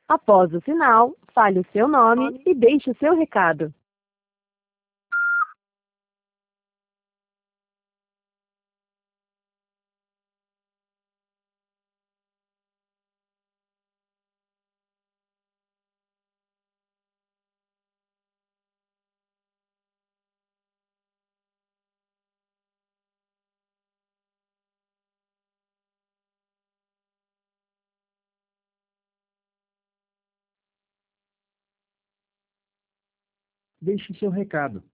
Após o sinal, fale o seu nome e deixe o seu recado. Deixe seu recado.